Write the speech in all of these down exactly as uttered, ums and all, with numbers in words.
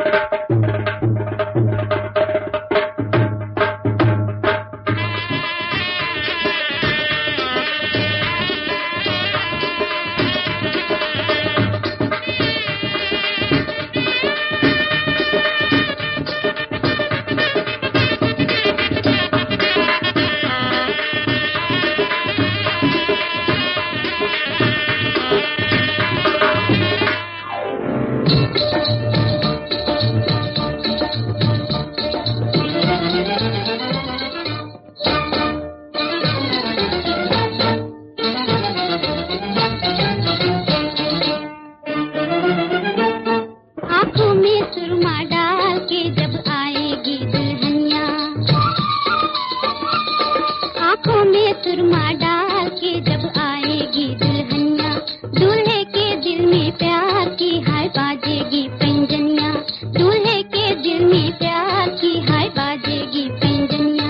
सुरमा डाल के जब आएगी दुल्हनिया, दूल्हे के दिल में प्यार की हाय बाजेगी पैंजनिया, दूल्हे के दिल में प्यार की हाय बाजेगी पैंजनिया।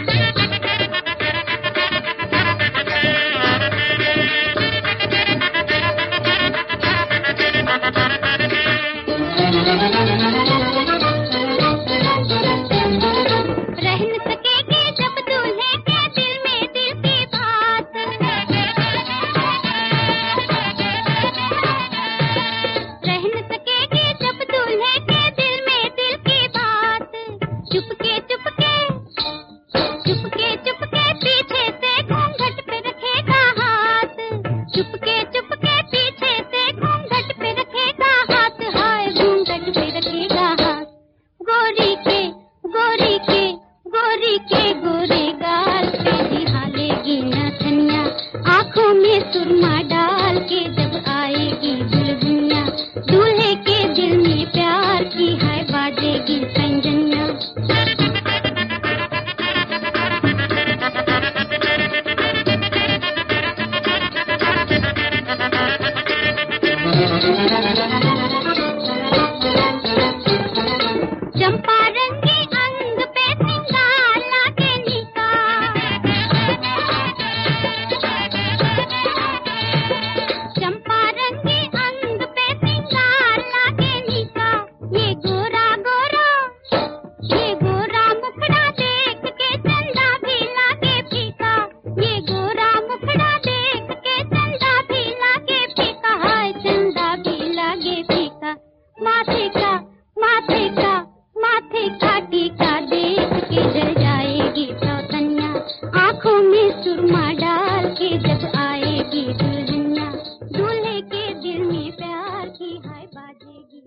आँखों में सुरमा डाल के जब आएगी दुल्हनिया, दूल्हे के दिल में प्यार की हाय बाजेगी पैंजनिया। चंपा रंगी अंग पे सिंगार लागे नीका, चंपा रंगी अंग पे सिंगार लागे नीका, ये गोरा गोरा ये गोरा मुखड़ा देख के चंदा भी लागे फीका, ये गोरा मुखड़ा देख के चंदा भी लागे फीका, हाय चंदा भी लागे फीका। माथे का माथे का माथे का टीका देख के जल जाएगी सौतन्या, आँखों में सुरमा डाल के जब आएगी दुल्हनिया, दूल्हे के दिल में प्यार की हाय बाजेगी।